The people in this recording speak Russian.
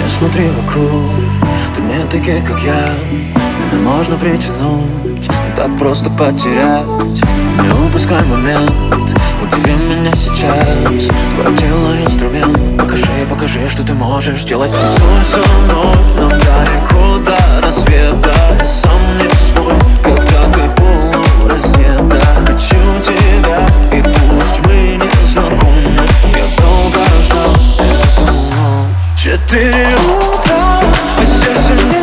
Не смотри вокруг, ты не таких, как я. Меня можно притянуть, так просто потерять. Не упускай момент, удиви меня сейчас. Твое тело инструмент, покажи, что ты можешь делать. Танцуй со мной, нам далеко до рассвета. Я сам не свой, когда ты полураздета. Хочу тебя, и пусть мы не знакомы, я долго ждал эту ночь. 4 утра, и сердце не